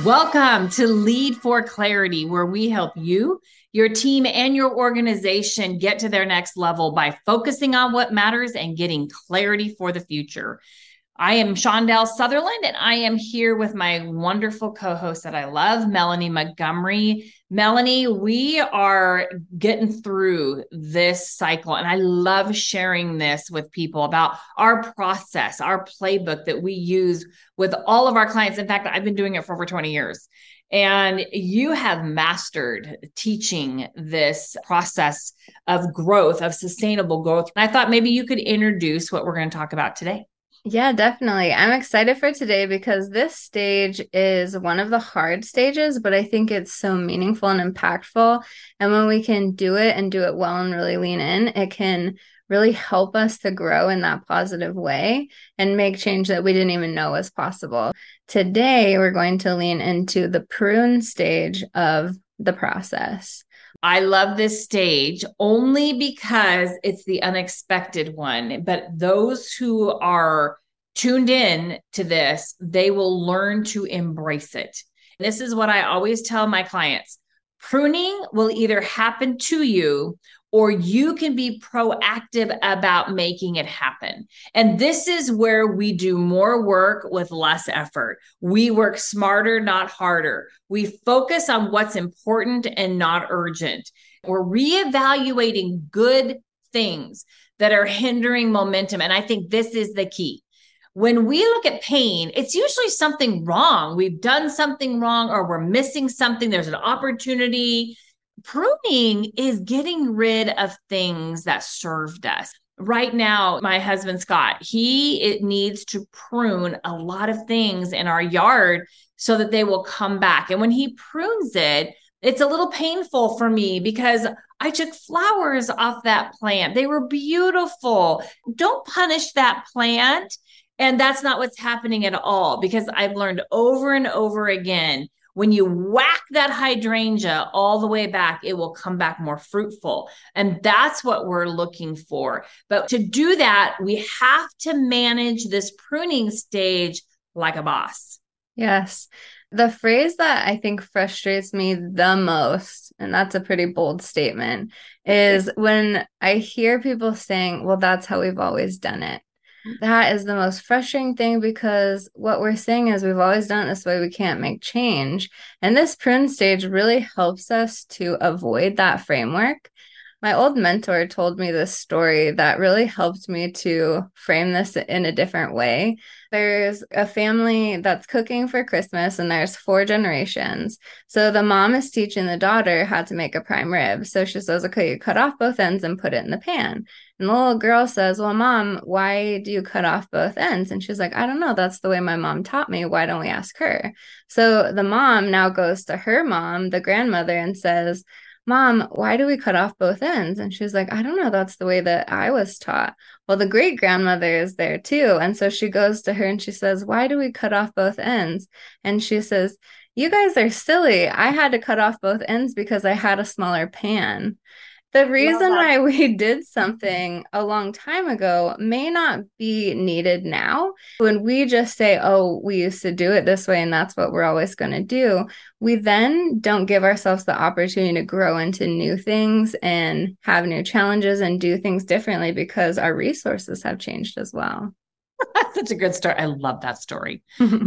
Welcome to Lead for Clarity, where we help you, your team, and your organization get to their next level by focusing on what matters and getting clarity for the future. I am Shondell Sutherland, and I am here with my wonderful co-host that I love, Melanie Montgomery. Melanie, we are getting through this cycle, and I love sharing this with people about our process, our playbook that we use with all of our clients. In fact, I've been doing it for over 20 years. And you have mastered teaching this process of growth, of sustainable growth. And I thought maybe you could introduce what we're going to talk about today. Yeah, definitely. I'm excited for today because this stage is one of the hard stages, but I think it's so meaningful and impactful. And when we can do it and do it well and really lean in, it can really help us to grow in that positive way and make change that we didn't even know was possible. Today, we're going to lean into the prune stage of the process. I love this stage only because it's the unexpected one. But those who are tuned in to this, they will learn to embrace it. This is what I always tell my clients. Pruning will either happen to you or you can be proactive about making it happen. And this is where we do more work with less effort. We work smarter, not harder. We focus on what's important and not urgent. We're reevaluating good things that are hindering momentum. And I think this is the key. When we look at pain, it's usually something wrong. We've done something wrong or we're missing something. There's an opportunity. Pruning is getting rid of things that served us. Right now, my husband, Scott, it needs to prune a lot of things in our yard so that they will come back. And when he prunes it, it's a little painful for me because I took flowers off that plant. They were beautiful. Don't punish that plant. And that's not what's happening at all because I've learned over and over again, when you whack that hydrangea all the way back, it will come back more fruitful. And that's what we're looking for. But to do that, we have to manage this pruning stage like a boss. Yes. The phrase that I think frustrates me the most, and that's a pretty bold statement, is when I hear people saying, well, that's how we've always done it. That is the most frustrating thing because what we're saying is we've always done it this way, we can't make change. And this prune stage really helps us to avoid that framework. My old mentor told me this story that really helped me to frame this in a different way. There's a family that's cooking for Christmas and there's 4 generations. So the mom is teaching the daughter how to make a prime rib. So she says, okay, you cut off both ends and put it in the pan. And the little girl says, well, mom, why do you cut off both ends? And she's like, I don't know. That's the way my mom taught me. Why don't we ask her? So the mom now goes to her mom, the grandmother, and says, Mom, why do we cut off both ends? And she's like, I don't know. That's the way that I was taught. Well, the great grandmother is there too. And so she goes to her and she says, why do we cut off both ends? And she says, you guys are silly. I had to cut off both ends because I had a smaller pan. The reason why we did something a long time ago may not be needed now. When we just say, oh, we used to do it this way and that's what we're always going to do, we then don't give ourselves the opportunity to grow into new things and have new challenges and do things differently because our resources have changed as well. That's such a good story. I love that story.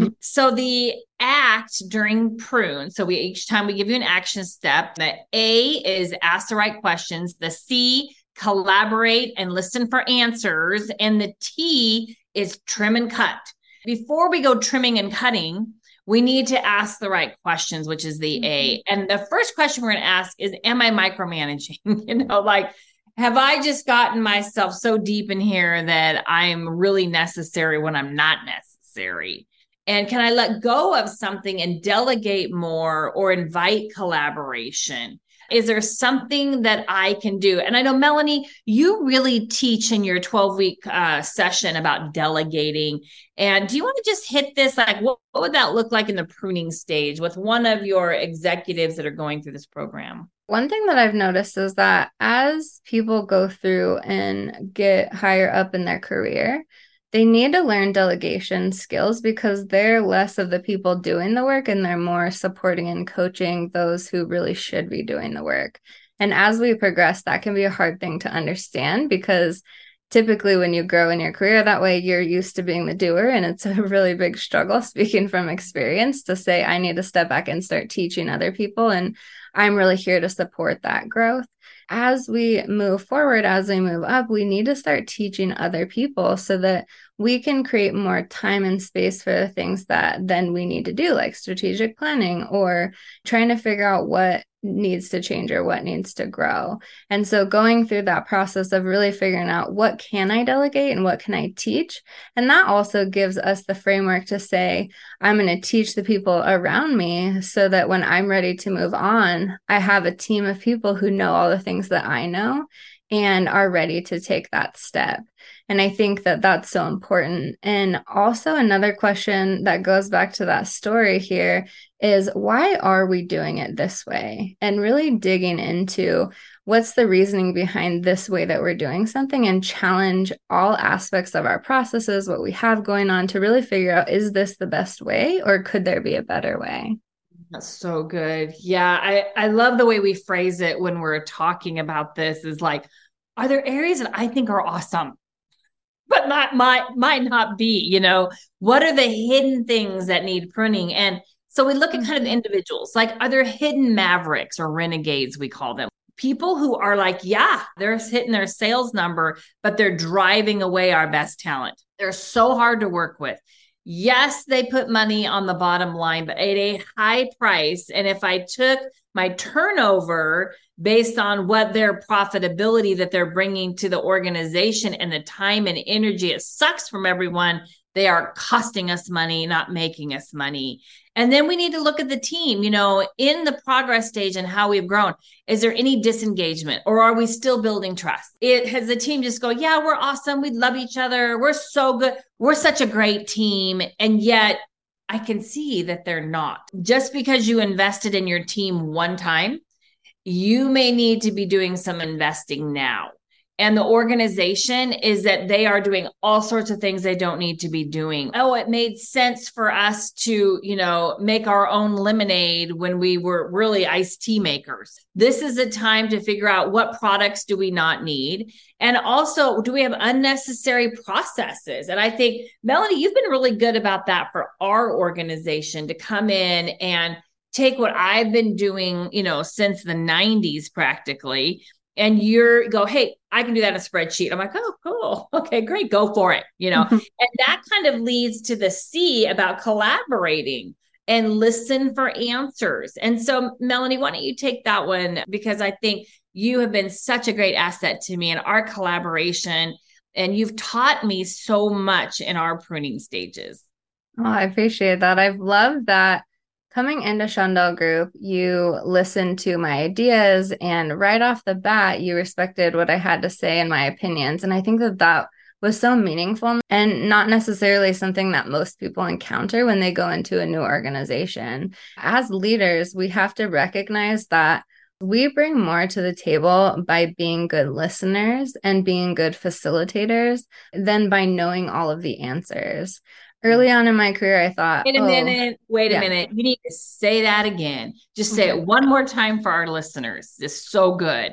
So the act during prune, so each time we give you an action step, the A is ask the right questions, the C, collaborate and listen for answers, and the T is trim and cut. Before we go trimming and cutting, we need to ask the right questions, which is the A. And the first question we're going to ask is, am I micromanaging? Have I just gotten myself so deep in here that I'm really necessary when I'm not necessary? And can I let go of something and delegate more or invite collaboration? Is there something that I can do? And I know, Melanie, you really teach in your 12-week session about delegating. And do you want to just hit this? Like, what would that look like in the pruning stage with one of your executives that are going through this program? One thing that I've noticed is that as people go through and get higher up in their career, they need to learn delegation skills because they're less of the people doing the work and they're more supporting and coaching those who really should be doing the work. And as we progress, that can be a hard thing to understand because typically when you grow in your career that way, you're used to being the doer. And it's a really big struggle, speaking from experience, to say, I need to step back and start teaching other people. And I'm really here to support that growth. As we move forward, as we move up, we need to start teaching other people so that we can create more time and space for the things that then we need to do, like strategic planning or trying to figure out what needs to change or what needs to grow. And so going through that process of really figuring out what can I delegate and what can I teach. And that also gives us the framework to say, I'm going to teach the people around me so that when I'm ready to move on, I have a team of people who know all the things that I know and are ready to take that step. And I think that that's so important. And also another question that goes back to that story here is, why are we doing it this way? And really digging into what's the reasoning behind this way that we're doing something, and challenge all aspects of our processes, what we have going on, to really figure out, is this the best way or could there be a better way? That's so good. Yeah. I love the way we phrase it when we're talking about this, is like, are there areas that I think are awesome, but might not be, what are the hidden things that need pruning? And so we look at kind of the individuals, like, are there hidden mavericks or renegades, we call them? People who are like, yeah, they're hitting their sales number, but they're driving away our best talent. They're so hard to work with. Yes, they put money on the bottom line, but at a high price. And if I took my turnover based on what their profitability that they're bringing to the organization and the time and energy it sucks from everyone, they are costing us money, not making us money. And then we need to look at the team, in the progress stage and how we've grown. Is there any disengagement, or are we still building trust? Has the team just go, yeah, we're awesome. We love each other. We're so good. We're such a great team. And yet I can see that they're not. Just because you invested in your team one time, you may need to be doing some investing now. And the organization is that they are doing all sorts of things they don't need to be doing. Oh, it made sense for us to, make our own lemonade when we were really iced tea makers. This is a time to figure out, what products do we not need? And also, do we have unnecessary processes? And I think, Melanie, you've been really good about that for our organization, to come in and take what I've been doing, since the 90s practically, and go, hey, I can do that in a spreadsheet. I'm like, oh, cool. Okay, great. Go for it. And that kind of leads to the C about collaborating and listen for answers. And so, Melanie, why don't you take that one? Because I think you have been such a great asset to me in our collaboration, and you've taught me so much in our pruning stages. Oh, I appreciate that. I've loved that. Coming into Shundell Group, you listened to my ideas, and right off the bat, you respected what I had to say and my opinions. And I think that was so meaningful, and not necessarily something that most people encounter when they go into a new organization. As leaders, we have to recognize that we bring more to the table by being good listeners and being good facilitators than by knowing all of the answers. Early on in my career, I thought, wait a minute. You need to say that again. Just say it one more time for our listeners. It's so good.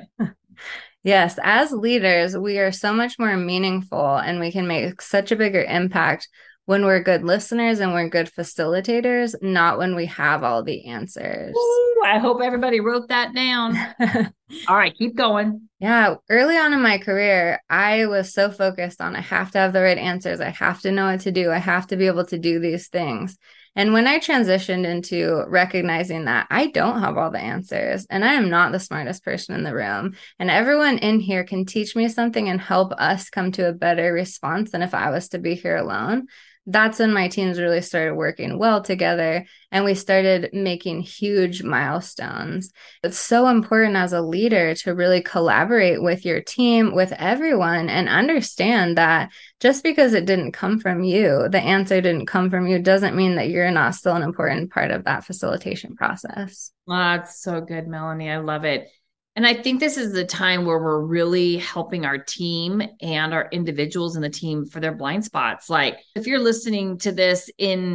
Yes, as leaders, we are so much more meaningful, and we can make such a bigger impact when we're good listeners and we're good facilitators, not when we have all the answers. Ooh, I hope everybody wrote that down. All right, keep going. Yeah, early on in my career, I was so focused on, I have to have the right answers. I have to know what to do. I have to be able to do these things. And when I transitioned into recognizing that I don't have all the answers and I am not the smartest person in the room, and everyone in here can teach me something and help us come to a better response than if I was to be here alone, that's when my teams really started working well together, and we started making huge milestones. It's so important as a leader to really collaborate with your team, with everyone, and understand that just because it didn't come from you, the answer didn't come from you, doesn't mean that you're not still an important part of that facilitation process. Oh, that's so good, Melanie. I love it. And I think this is the time where we're really helping our team and our individuals in the team for their blind spots. Like if you're listening to this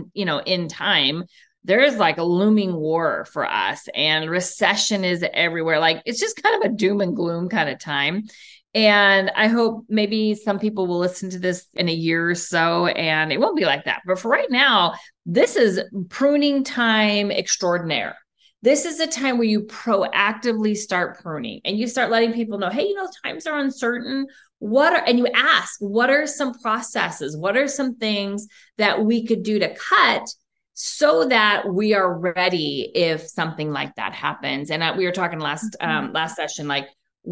in time, there is like a looming war for us and recession is everywhere. Like it's just kind of a doom and gloom kind of time. And I hope maybe some people will listen to this in a year or so and it won't be like that. But for right now, this is pruning time extraordinaire. This is a time where you proactively start pruning and you start letting people know, hey, times are uncertain. And you ask, what are some processes? What are some things that we could do to cut so that we are ready if something like that happens? And we were talking last session, like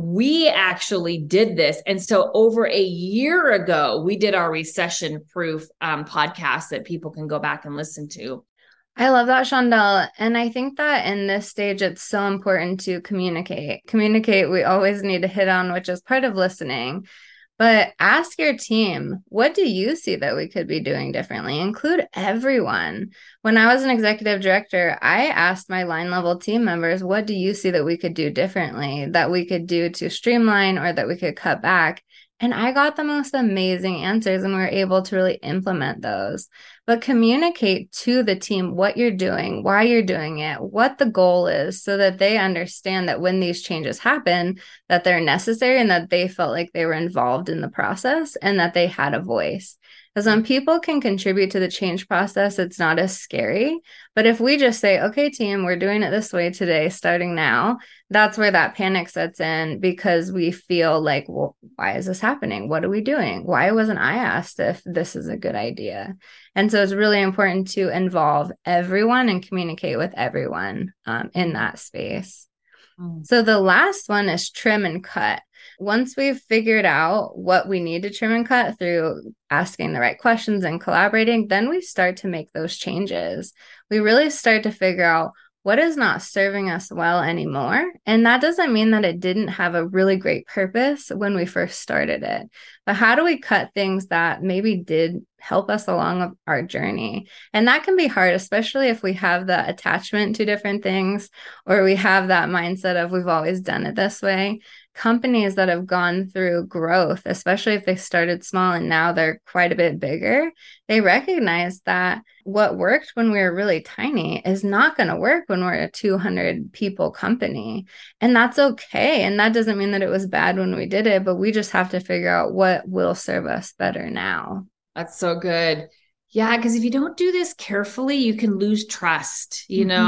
we actually did this. And so over a year ago, we did our recession proof podcast that people can go back and listen to. I love that, Shondell. And I think that in this stage, it's so important to communicate. Communicate, we always need to hit on, which is part of listening. But ask your team, what do you see that we could be doing differently? Include everyone. When I was an executive director, I asked my line level team members, what do you see that we could do differently, that we could do to streamline or that we could cut back? And I got the most amazing answers and we were able to really implement those. But communicate to the team what you're doing, why you're doing it, what the goal is, so that they understand that when these changes happen, that they're necessary and that they felt like they were involved in the process and that they had a voice. Because when people can contribute to the change process, it's not as scary. But if we just say, okay, team, we're doing it this way today, starting now, that's where that panic sets in because we feel like, well, why is this happening? What are we doing? Why wasn't I asked if this is a good idea? And so it's really important to involve everyone and communicate with everyone in that space. So the last one is trim and cut. Once we've figured out what we need to trim and cut through asking the right questions and collaborating, then we start to make those changes. We really start to figure out what is not serving us well anymore. And that doesn't mean that it didn't have a really great purpose when we first started it. But how do we cut things that maybe did help us along our journey? And that can be hard, especially if we have the attachment to different things or we have that mindset of we've always done it this way. Companies that have gone through growth, especially if they started small and now they're quite a bit bigger, they recognize that what worked when we were really tiny is not going to work when we're a 200 people company. And that's okay. And that doesn't mean that it was bad when we did it, but we just have to figure out what will serve us better now. That's so good. Yeah, because if you don't do this carefully, you can lose trust,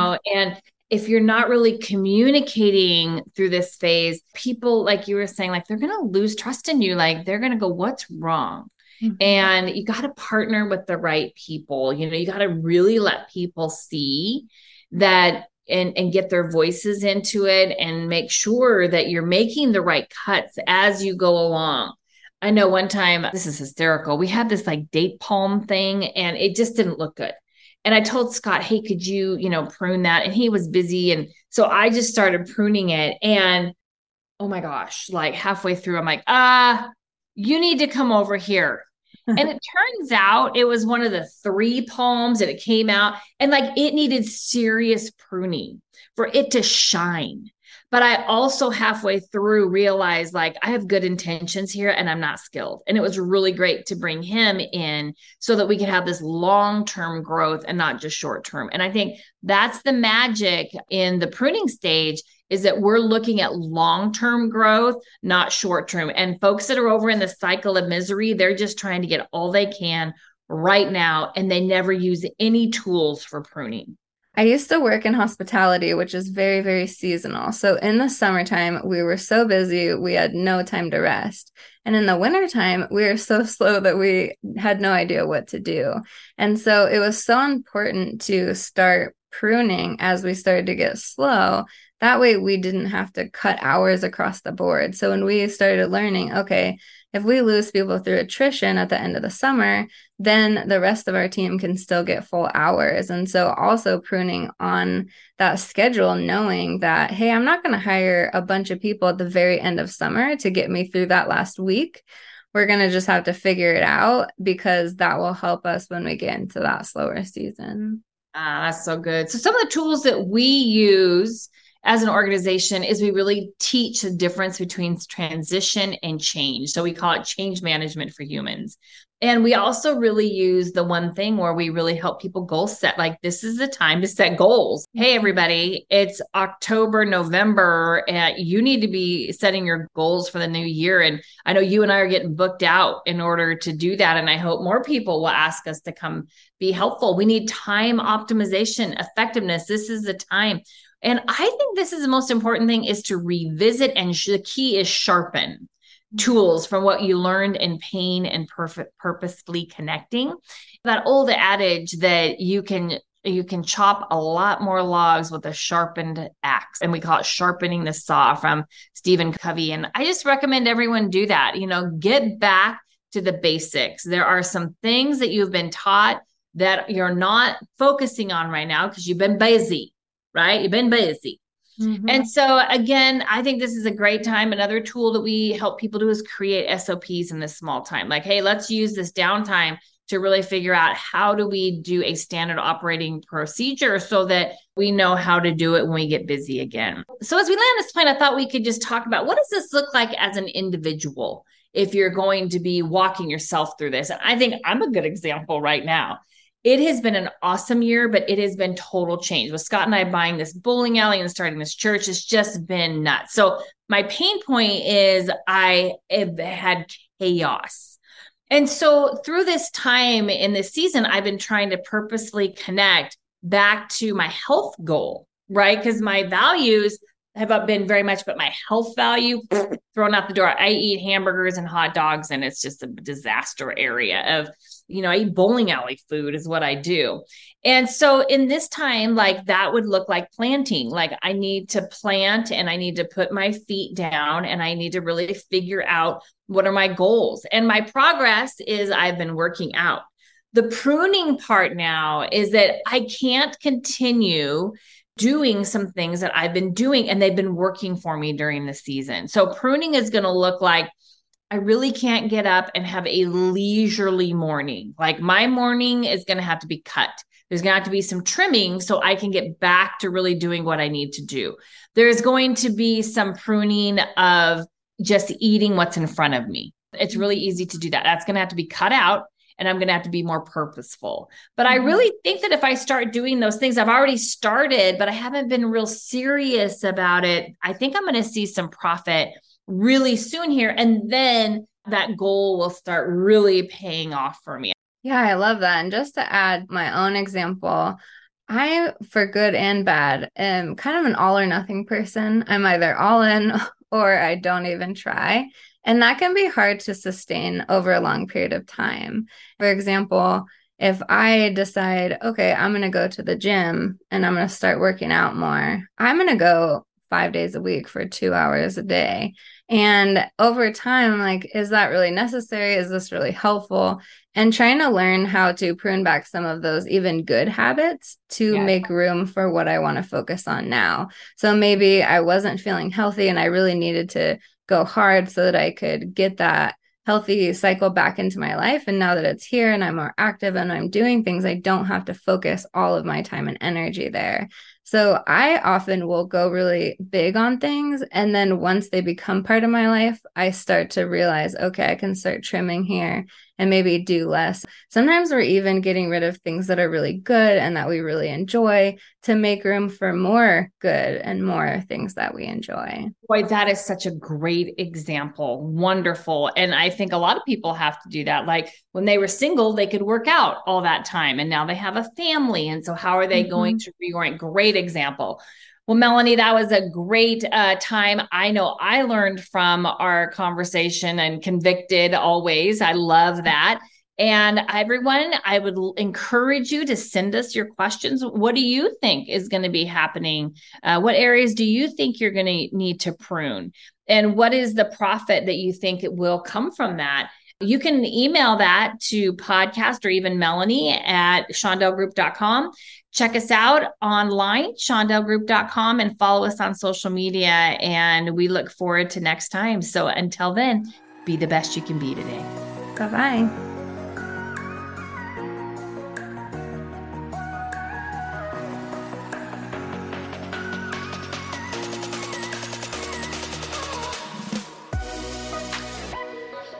and if you're not really communicating through this phase, people, like you were saying, like they're going to lose trust in you. Like they're going to go, what's wrong? And you got to partner with the right people. You got to really let people see that and get their voices into it and make sure that you're making the right cuts as you go along. I know one time, this is hysterical. We had this like date palm thing and it just didn't look good. And I told Scott, hey, could you, prune that? And he was busy. And so I just started pruning it. And oh my gosh, like halfway through, I'm like, you need to come over here. And it turns out it was one of the 3 palms and it came out and like it needed serious pruning for it to shine. But I also halfway through realized like I have good intentions here and I'm not skilled. And it was really great to bring him in so that we could have this long-term growth and not just short-term. And I think that's the magic in the pruning stage is that we're looking at long-term growth, not short-term. And folks that are over in the cycle of misery, they're just trying to get all they can right now. And they never use any tools for pruning. I used to work in hospitality, which is very, very seasonal. So in the summertime, we were so busy, we had no time to rest. And in the wintertime, we were so slow that we had no idea what to do. And so it was so important to start pruning as we started to get slow. That way we didn't have to cut hours across the board. So when we started learning, okay, if we lose people through attrition at the end of the summer, then the rest of our team can still get full hours. And so also pruning on that schedule, knowing that, hey, I'm not going to hire a bunch of people at the very end of summer to get me through that last week. We're going to just have to figure it out because that will help us when we get into that slower season. That's so good. So some of the tools that we use as an organization is we really teach the difference between transition and change. So we call it change management for humans. And we also really use the one thing where we really help people goal set. Like, this is the time to set goals. Hey, everybody, it's October, November, and you need to be setting your goals for the new year. And I know you and I are getting booked out in order to do that. And I hope more people will ask us to come be helpful. We need time optimization, effectiveness. This is the time. And I think this is the most important thing, is to revisit. And the key is sharpen tools from what you learned in pain and purposefully connecting. That old adage that you can chop a lot more logs with a sharpened axe. And we call it sharpening the saw, from Stephen Covey. And I just recommend everyone do that. Get back to the basics. There are some things that you've been taught that you're not focusing on right now because you've been busy, right? You've been busy. Mm-hmm. And so again, I think this is a great time. Another tool that we help people do is create SOPs in this small time. Like, hey, let's use this downtime to really figure out how do we do a standard operating procedure so that we know how to do it when we get busy again. So as we land this plane, I thought we could just talk about, what does this look like as an individual if you're going to be walking yourself through this? And I think I'm a good example right now. It has been an awesome year, but it has been total change. With Scott and I buying this bowling alley and starting this church, it's just been nuts. So my pain point is I have had chaos. And so through this time in this season, I've been trying to purposefully connect back to my health goal, right? Because my values have been very much, but my health value thrown out the door. I eat hamburgers and hot dogs, and it's just a disaster area of, I eat bowling alley food is what I do. And so in this time, like, that would look like planting. Like, I need to plant, and I need to put my feet down, and I need to really figure out what are my goals. And my progress is I've been working out. The pruning part now is that I can't continue doing some things that I've been doing, and they've been working for me during the season. So pruning is going to look like, I really can't get up and have a leisurely morning. Like, my morning is going to have to be cut. There's going to have to be some trimming so I can get back to really doing what I need to do. There's going to be some pruning of just eating what's in front of me. It's really easy to do that. That's going to have to be cut out, and I'm going to have to be more purposeful. But I really think that if I start doing those things, I've already started, but I haven't been real serious about it. I think I'm going to see some profit really soon here. And then that goal will start really paying off for me. Yeah, I love that. And just to add my own example, I, for good and bad, am kind of an all or nothing person. I'm either all in or I don't even try. And that can be hard to sustain over a long period of time. For example, if I decide, okay, I'm going to go to the gym and I'm going to start working out more, I'm going to go 5 days a week for 2 hours a day. And over time, like, is that really necessary? Is this really helpful? And trying to learn how to prune back some of those even good habits to make room for what I want to focus on now. So maybe I wasn't feeling healthy and I really needed to go hard so that I could get that healthy cycle back into my life. And now that it's here and I'm more active and I'm doing things, I don't have to focus all of my time and energy there. So I often will go really big on things. And then once they become part of my life, I start to realize, okay, I can start trimming here and maybe do less. Sometimes we're even getting rid of things that are really good and that we really enjoy to make room for more good and more things that we enjoy. Boy, that is such a great example. Wonderful. And I think a lot of people have to do that. Like, when they were single, they could work out all that time. And now they have a family. And so how are they going to reorient? Great example. Well, Melanie, that was a great time. I know I learned from our conversation and convicted always. I love that. And everyone, I would encourage you to send us your questions. What do you think is going to be happening? What areas do you think you're going to need to prune? And what is the profit that you think it will come from that? You can email that to podcast or even Melanie at shondellegroup.com. Check us out online, shondellegroup.com, and follow us on social media. And we look forward to next time. So until then, be the best you can be today. Bye-bye.